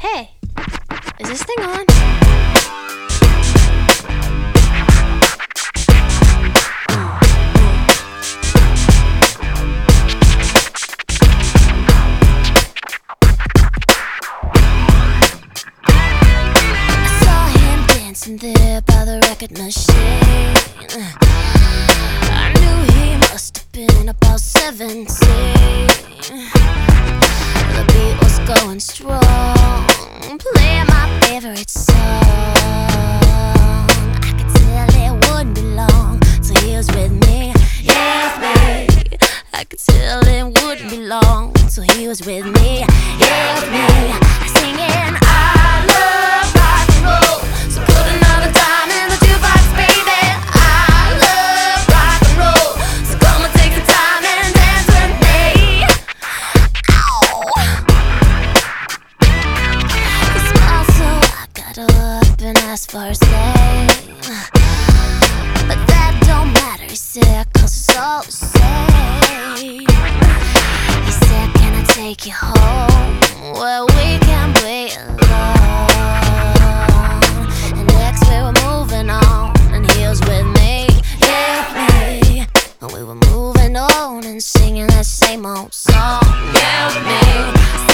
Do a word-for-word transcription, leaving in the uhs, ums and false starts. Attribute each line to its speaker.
Speaker 1: Hey, is this thing on? I saw him dancing there by the record machine. I knew he must have been about seventeen. The beat was going strong, playing my favorite song. I could tell it wouldn't be long till he was with me, yeah, with me. I could tell it wouldn't be long till he was with me, yeah, with me. Singing, I love rock and roll, so put another dime in the jukebox, baby. I love rock and roll, so come and take the time and dance with me. Ow! He smiled, so I got up and asked for his name, but that don't matter, he said, cause it's all the same. He said, can I take you home where we can play alone? And next we were moving on, and he was with me, yeah, with me. And we were moving on and singing that same old song, yeah, with me.